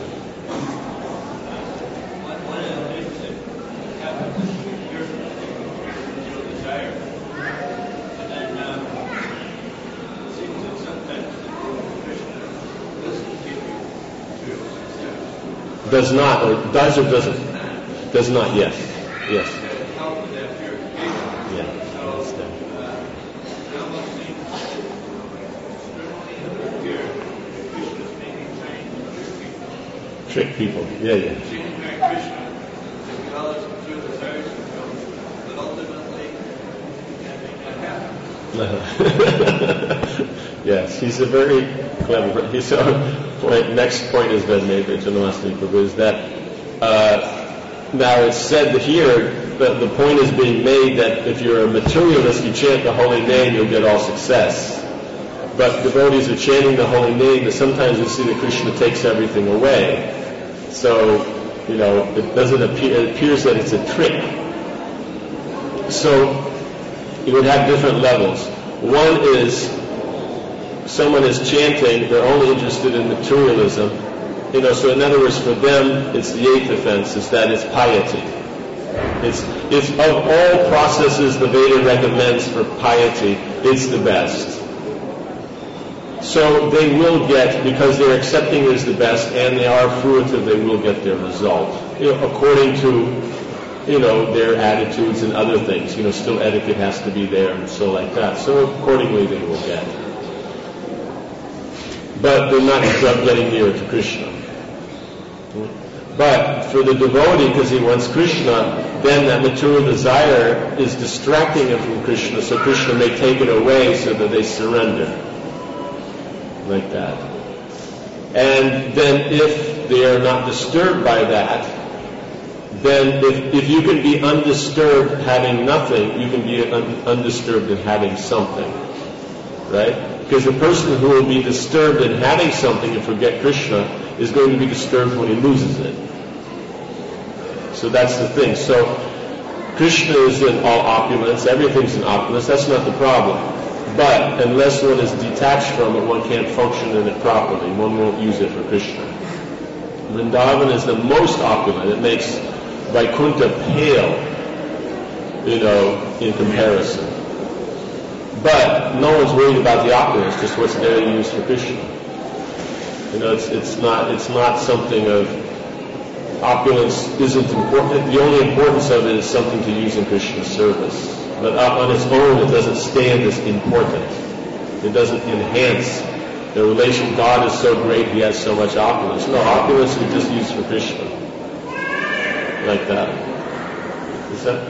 One of the things that happens is we hear from your desire, and then it seems that sometimes Krishna doesn't give you material success. Does not, or does or doesn't? Does not, yes. Yes. Help with that purification. Yeah. So it almost seems strictly here, Krishna's maybe trying to trick people. Yeah. It seems very Krishna develops through desires but ultimately that may not happen. Yes, he's a very clever. Next point has been made by Janamastami Prabhu is that now it's said here that the point is being made that if you're a materialist, you chant the holy name, you'll get all success. But devotees are chanting the holy name, but sometimes you see that Krishna takes everything away. So, it doesn't appear, it appears that it's a trick. So, you would have different levels. One is, someone is chanting, they're only interested in materialism. So in other words, for them, it's the 8th offense, is that it's piety. It's of all processes the Veda recommends for piety, it's the best. So they will get, because they're accepting it as the best and they are fruitive, they will get their result. According to their attitudes and other things. Still etiquette has to be there and so like that. So accordingly they will get. But they're not getting nearer to Krishna. But for the devotee, because he wants Krishna, then that material desire is distracting him from Krishna, so Krishna may take it away so that they surrender. Like that. And then if they are not disturbed by that, then if you can be undisturbed having nothing, you can be undisturbed in having something. Right? Because the person who will be disturbed in having something and forget Krishna is going to be disturbed when he loses it. So that's the thing. So Krishna is in all opulence, everything's in opulence, that's not the problem. But unless one is detached from it, one can't function in it properly. One won't use it for Krishna. Vrindavan is the most opulent. It makes Vaikuntha pale, in comparison. But no one's worried about the opulence, just what's there used for Krishna. It's not something of opulence isn't important. The only importance of it is something to use in Krishna's service. But on its own, it doesn't stand as important. It doesn't enhance the relation. God is so great, he has so much opulence. No, opulence we just use for Krishna. Like that. Is that?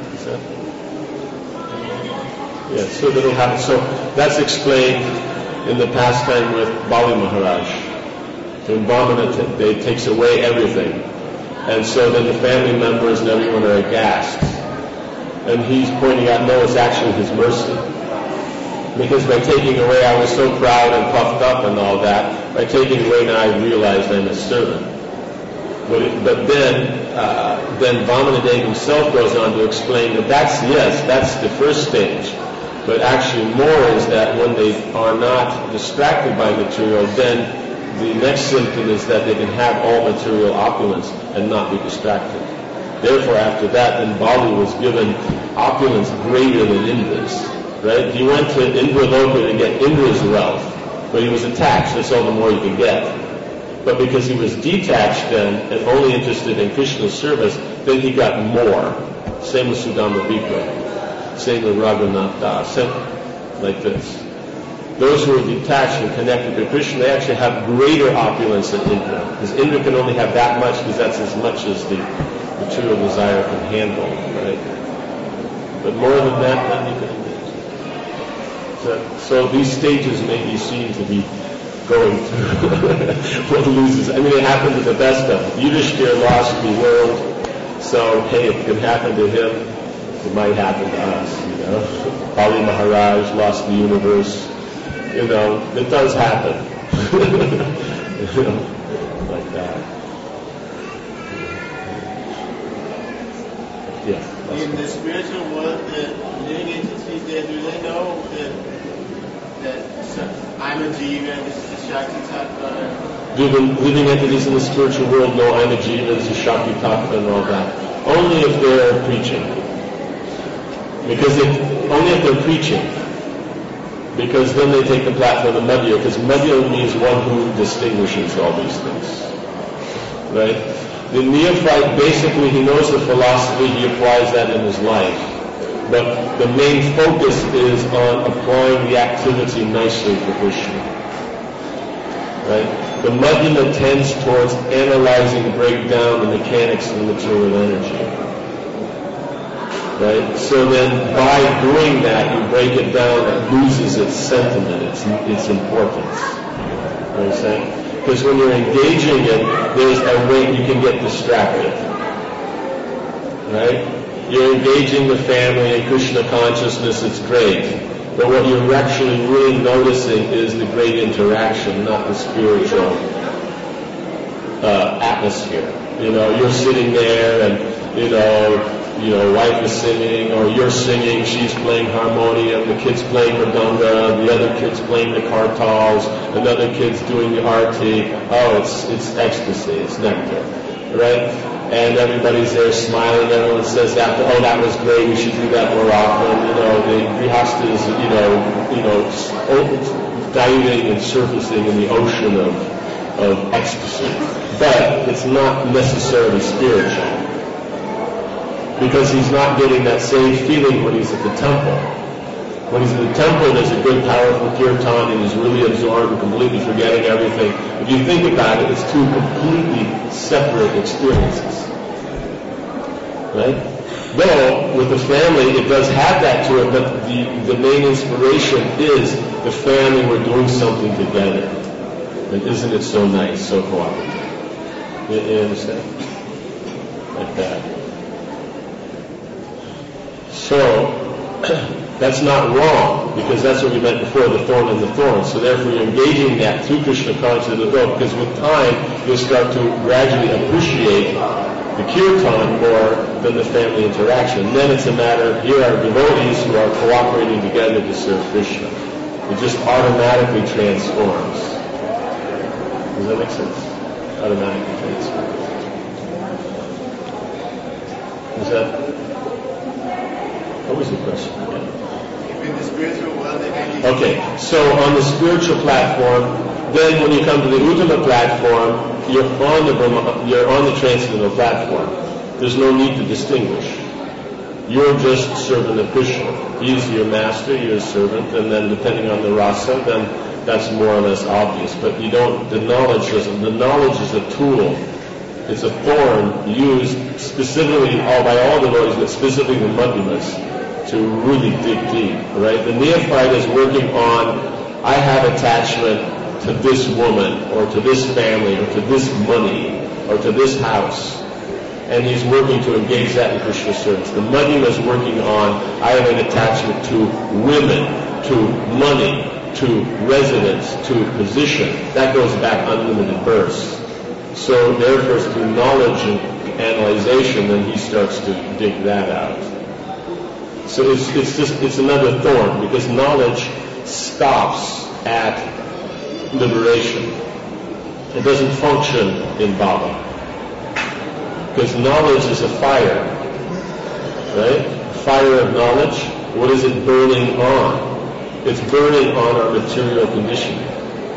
Yeah, so that'll happen. So that's explained in the pastime with Bali Maharaj. When Vamana takes away everything. And so then the family members and everyone are aghast. And he's pointing out, no, it's actually his mercy. Because by taking away, I was so proud and puffed up and all that. By taking away, now I realized I'm a servant. But then Vamanadev himself goes on to explain that that's the first stage. But actually more is that when they are not distracted by material, then the next symptom is that they can have all material opulence and not be distracted. Therefore, after that, then Bali was given opulence greater than Indra's. Right? He went to Indraloka to get Indra's wealth, but he was attached. That's all the more you can get. But because he was detached then and only interested in Krishna's service, then he got more. Same with Sudama Vipra. Same with Raghunath Das. Like this. Those who are detached and connected to Krishna, they actually have greater opulence than Indra. Because Indra can only have that much because that's as much as the material desire can handle, right? But more than that, then you can. So these stages may be seen to be going through what loses. I mean, it happened to the best of them. Yudhishthira lost the world, so hey, if it can happen to him, it might happen to us. Bali Maharaj lost the universe. It does happen. Like that. Yeah. In the spiritual world, the living entities there, do they know that I'm a jiva, this is the Shakti Tattva? Do the living entities in the spiritual world know I'm a jiva, this is Shakti Tattva and all that? Only if they're preaching. Only if they're preaching. Because then they take the platform of Madhya, because Madhya means one who distinguishes all these things. Right? The neophyte, basically, he knows the philosophy, he applies that in his life. But the main focus is on applying the activity nicely for Krishna. Right? The Madhyama tends towards analyzing, break down the mechanics of the material energy. Right? So then by doing that, you break it down, it loses its sentiment, its importance. You know what I'm saying? Because when you're engaging it, there's a way you can get distracted. Right? You're engaging the family in Krishna consciousness, it's great. But what you're actually really noticing is the great interaction, not the spiritual atmosphere. You're sitting there and, wife is singing, or you're singing, she's playing harmonium, the kid's playing mridanga, the other kid's playing the kartals, another kid's doing the arti. Oh, it's ecstasy, it's nectar, right? And everybody's there smiling, everyone says after, oh, that was great, we should do that more often. The grihastas, diving and surfacing in the ocean of ecstasy. But it's not necessarily spiritual. because he's not getting that same feeling when he's at the temple. When he's in the temple, there's a good, powerful kirtan, and he's really absorbed and completely forgetting everything. If you think about it, it's two completely separate experiences. Right? Though, with the family, it does have that to it, but the main inspiration is the family were doing something together. And isn't it so nice, so cooperative? You understand? Like that. So, that's not wrong, because that's what we meant before, the thorn and the thorn. So therefore you're engaging that through Krishna consciousness, because with time you'll start to gradually appreciate the kirtan more than the family interaction. And then it's a matter, here are devotees who are cooperating together to serve Krishna. It just automatically transforms. Does that make sense? Automatically transforms. Is that... What was the question again? In the spiritual world, okay, so on the spiritual platform, then when you come to the Uttama platform, you're on the transcendental platform. There's no need to distinguish. You're just servant of Krishna. He's your master, you're a servant, and then depending on the rasa, then that's more or less obvious. But you don't. The knowledge is a tool. It's a thorn used specifically by all devotees, but specifically the Madhyamas, to really dig deep, right? The neophyte is working on, I have attachment to this woman, or to this family, or to this money, or to this house. And he's working to engage that in Krishna service. The Madhyama is working on, I have an attachment to women, to money, to residence, to position. That goes back unlimited births. So therefore, through knowledge and analyzation, then he starts to dig that out. So it's another thorn, because knowledge stops at liberation. It doesn't function in Baba. Because knowledge is a fire, right? Fire of knowledge. What is it burning on? It's burning on our material conditioning.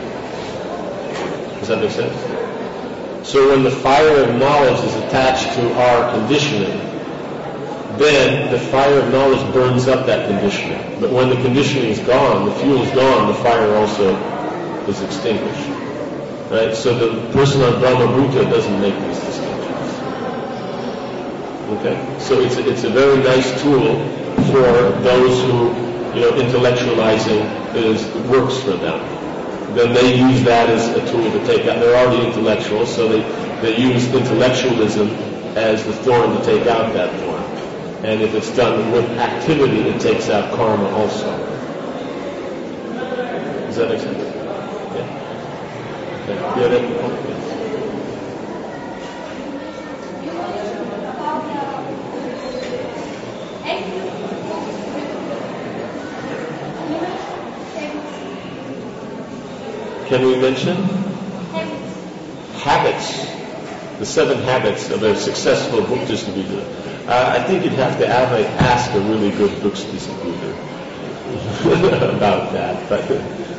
Does that make sense? So when the fire of knowledge is attached to our conditioning, then the fire of knowledge burns up that conditioning. But when the conditioning is gone, the fuel is gone, the fire also is extinguished. Right? So the person on Brahma Bhuta doesn't make these distinctions. Okay? So it's a very nice tool for those who, intellectualizing works for them. Then they use that as a tool to take out. They're already intellectuals, so they use intellectualism as the thorn to take out that thorn. And if it's done with activity, it takes out karma also. Does that make sense? Yeah. Okay. Can we mention? Habits. The 7 habits of a successful book distributor. I think you'd have to ask a really good books distributor about that. But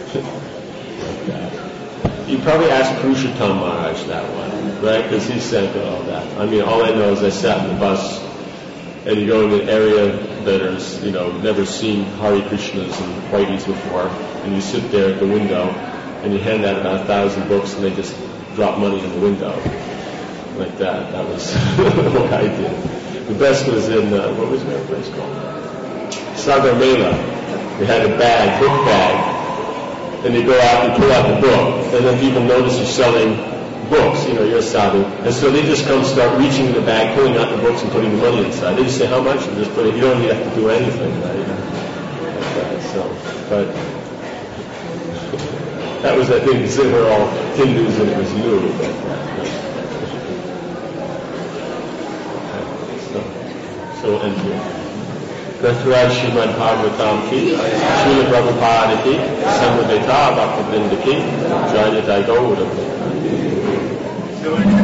you probably ask Purushottam Maharaj that one, right? Because he sent all that. I mean, all I know is I sat in the bus, and you go in an area that is, never seen Hare Krishnas and Whiteys before, and you sit there at the window, and you hand out about 1,000 books, and they just drop money in the window. Like that. That was what I did. The best was in, what was that place called? Sagar Mela. We had a bag, book bag, and you go out and pull out the book, and then people notice you're selling books, you're a sadhu. And so they just come start reaching in the bag, pulling out the books and putting the money inside. They just say, how much? And just put it, you don't even have to do anything, right? But that was, I think, because they were all Hindus and it was new. So end here. Dashraj Srimad Bhagavatam ki, Srila Prabhupada ki, Samudeta Bhaktivinoda ki, Jayata Gaura.